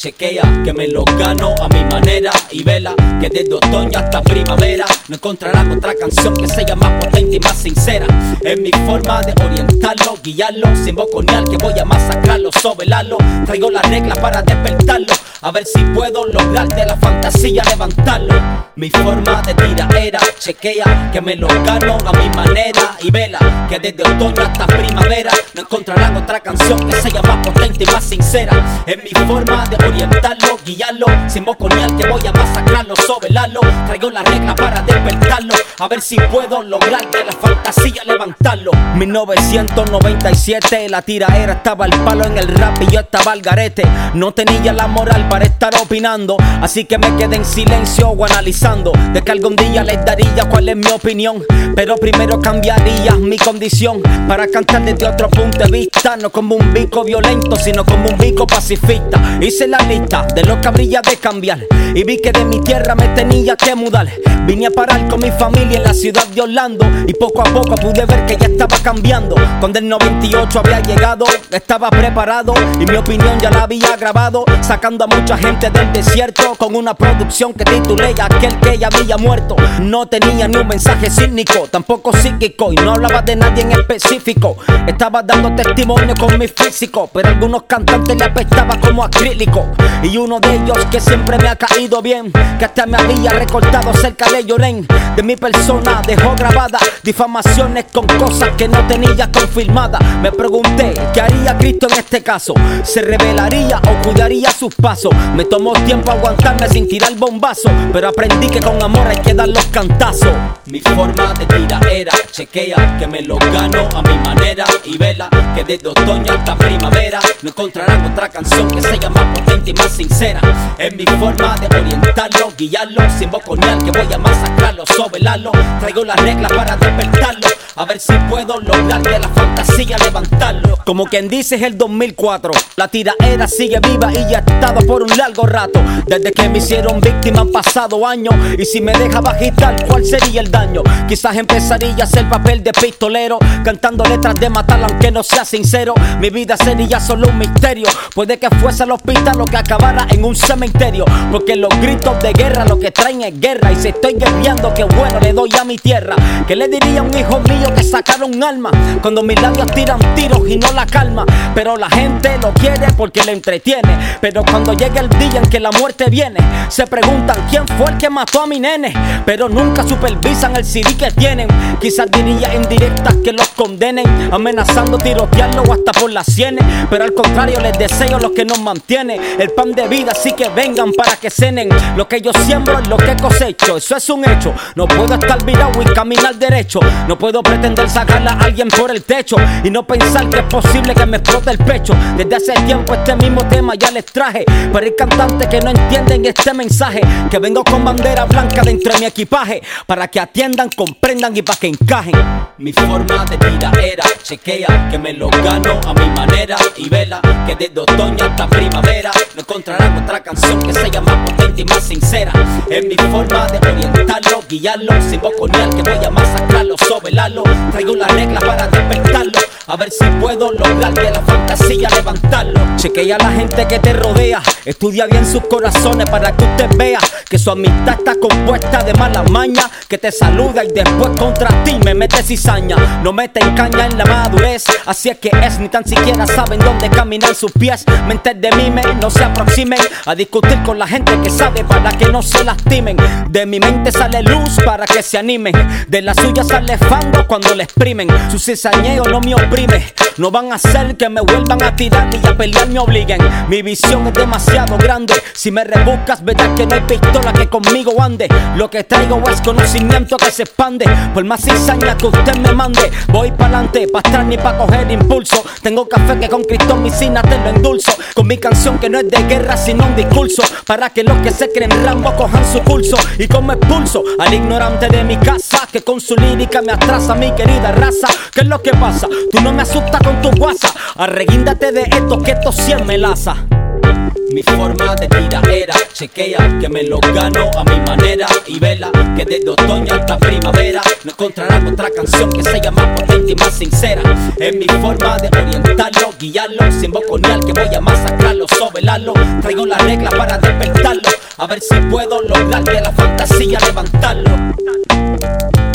chequea que me lo gano a mi manera. Y vela que desde otoño hasta primavera no encontrarán otra canción que sea más potente y más sincera. Es mi forma de orientarlo, guiarlo, sin boconear que voy a masacrarlo, sobelarlo. Traigo las reglas para despertarlo, a ver si puedo lograr de la fantasía levantarlo. Mi forma de tiraera, chequea que me lo gano a mi manera. Y vela que desde otoño hasta primavera no encontrarán otra canción que sea más potente y más sincera. Es mi forma de orientarlo, guiarlo, sin boconear que voy a masacrarlo, sobelarlo. Traigo las reglas para despertarlo, a ver si puedo lograr de la fantasía levantarlo. 1997, la tiraera estaba al palo en el rap y yo estaba al garete. No tenía la moral para estar opinando, así que me quedé en silencio o analizando de que algún día les daría cuál es mi opinión. Pero primero cambiaría mi condición para cantar desde otro punto de vista, no como un bico violento, sino como un bico pacifista. Hice la lista de lo que habría de cambiar y vi que de mi tierra me tenía que mudar. Vine a parar con mi familia en la ciudad de Orlando y poco a poco pude ver que ya estaba cambiando. Cuando el 98 había llegado, estaba preparado y mi opinión ya la había grabado, sacando a mucha gente del desierto con una producción que titulé Aquel que ya había muerto. No tenía ni un mensaje cínico, tampoco psíquico, y no hablaba de nadie en específico. Estaba dando testimonio con mi físico, pero a algunos cantantes le apestaba como acrílico. Y uno de ellos que siempre me ha caído bien, que hasta me había recortado cerca de Llorén, de mi persona dejó grabada difamaciones con cosas que no tenía confirmadas. Me pregunté, ¿qué haría Cristo en este caso? ¿Se revelaría o cuidaría sus pasos? Me tomó tiempo aguantarme sin tirar bombazo, pero aprendí que con amor hay que dar los cantazos. Mi forma de tiraera, chequea que me lo gano a mi manera. Y vela que desde otoño hasta primavera no encontrarán otra canción que sea más potente y más sincera. Es mi forma de orientarlo, guiarlo, sin boconear que voy a masacrarlo, sobelarlo. Traigo las reglas para despertarlo, a ver si puedo lograr de la fantasía levantarlo. Como quien dice es el 2004, la tiraera sigue viva y ya ha estado por un largo rato. Desde que me hicieron víctima han pasado años, y si me deja agitar, ¿cuál sería el daño? Quizás empezaría a hacer papel de pistolero, cantando letras de matar aunque no sea sincero. Mi vida sería solo un misterio, puede que fuese al hospital o que acabara en un cementerio, porque los gritos de guerra lo que traen es guerra. Y si estoy guerreando, qué bueno le doy a mi tierra. ¿Qué le diría a un hijo mío que sacaron un alma cuando mis labios tiran tiros y no la calma? Pero la gente lo quiere porque le entretiene, pero cuando llega el día en que la muerte viene, se preguntan quién fue el que mató a mi nene, pero nunca supervisan el CD que tienen. Quizás diría en directas que los condenen, amenazando tirotearlo o hasta por las sienes, pero al contrario les deseo lo que nos mantiene, el pan de vida, así que vengan para que cenen. Lo que yo siembro es lo que cosecho, eso es un hecho. No puedo estar virado y caminar derecho, no puedo pretender sacarla a alguien por el techo y no pensar que es posible que me explote el pecho. Desde hace tiempo este mismo tema ya les traje, pero hay cantantes que no entienden este mensaje, que vengo con bandera blanca dentro de mi equipaje, para que atiendan, comprendan y para que encajen. Mi forma de tiraera, chequea que me lo gano a mi manera. Y vela que desde otoño hasta primavera no encontrarán otra canción que sea más potente y más sincera. Es mi forma de orientarlo, guiarlo, sin boconear que voy a masacrarlo, sobelarlo. Traigo las reglas para despertarlo, a ver si puedo lograr de la fantasía levantarlo. Chequea a la gente que te rodea, estudia bien sus corazones para que usted vea que su amistad está compuesta de mala maña, que te saluda y después contra ti me mete cizaña. No mete caña en la madurez, así es que es, ni tan siquiera saben dónde caminan sus pies. Mentes de mime, no se aproximen a discutir con la gente que sabe para que no se lastimen. De mi mente sale luz para que se animen, de la suya sale fango cuando le exprimen. Su cizañeo no me oprime, no van a hacer que me vuelvan a tirar y a pelear me obliguen. Mi visión es demasiado grande, si me rebuscas verás que no hay pistola que conmigo ande. Lo que traigo es conocimiento que se expande, por más cizaña que usted me mande. Voy pa'lante, pa' atrás ni pa' coger impulso. Tengo café que con Cristo mi sina te lo endulzo, con mi canción que no es de guerra sino un discurso, para que los que se creen Rambo cojan su pulso. Y como expulso al ignorante de mi casa, que con su lírica me atrasa mi querida raza. ¿Qué es lo que pasa? Tú no me asustas con tu guasa, arreguíndate de esto que esto sí es melaza. Mi forma de tiraera, chequea que me lo gano a mi manera. Y vela que desde otoño hasta primavera no encontrarán otra canción que sea más potente y más sincera. Es mi forma de orientarlo, guiarlo, sin boconial que voy a masacrarlo, sobelarlo. Traigo la regla para despertarlo, a ver si puedo lograr que la fantasía levantarlo.